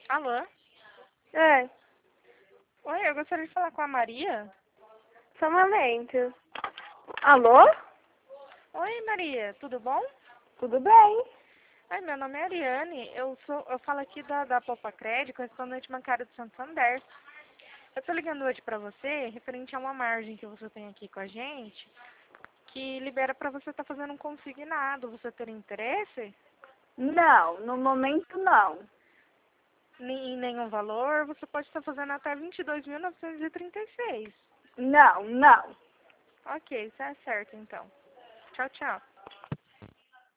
Alô? É, Oi, eu gostaria de falar com a Maria. só um momento. Alô? Oi, Maria, tudo bom? Tudo bem? Ai, meu nome é Ariane, eu falo aqui da Popa Crédito, correspondente bancário do Santander. Eu tô ligando hoje pra você, referente a uma margem que você tem aqui com a gente, que libera pra você estar fazendo um consignado. Você teria interesse? Não, no momento não. Em nenhum valor, você pode estar fazendo até 22.936. Não, não. Ok, isso é certo então. Tchau, tchau.